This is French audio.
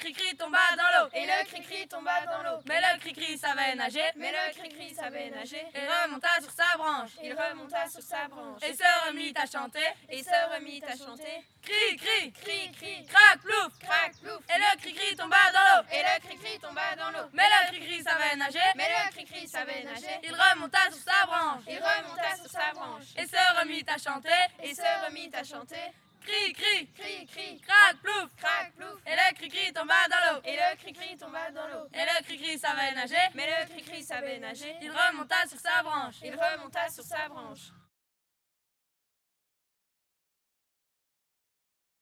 cri-cri tomba dans l'eau. Et le cri-cri tomba dans l'eau. Mais le cri-cri savait nager. Mais le cri-cri savait nager. Et remonta sur sa branche. Il remonta sur sa branche. Et se remit à chanter. Et se remit à chanter. Cri-cri, Cri-cri, crac, plouf. crac, plouf. Et le cri-cri tomba dans l'eau. Et le cri-cri tomba dans l'eau. Mais le cri-cri savait nager. Mais le cri-cri savait nager. Il remonta sur sa branche. Il remonta sur sa branche. Et se remit à chanter. Et se remit à chanter. Cri-cri, Cri-cri, crac, plouf. crac, plouf. Et le cri-cri tomba dans l'eau. Et le cri-cri tomba dans l'eau. Et le cri-cri savait nager. Mais le cri-cri savait nager. Il remonta sur sa branche. Il remonta sur sa branche.